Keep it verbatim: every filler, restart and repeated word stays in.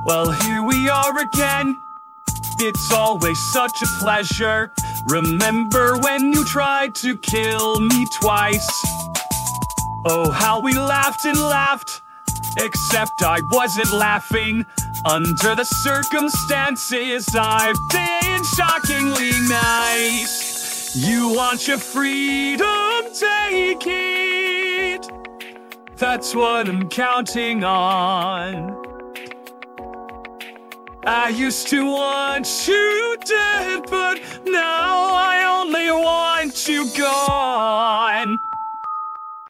Well, here we are again. It's always such a pleasure. Remember when you tried to kill me twice? Oh, how we laughed and laughed. Except I wasn't laughing. Under the circumstances, I've been shockingly nice. You want your freedom, take it. That's what I'm counting on. I used to want you dead, but now I only want you gone.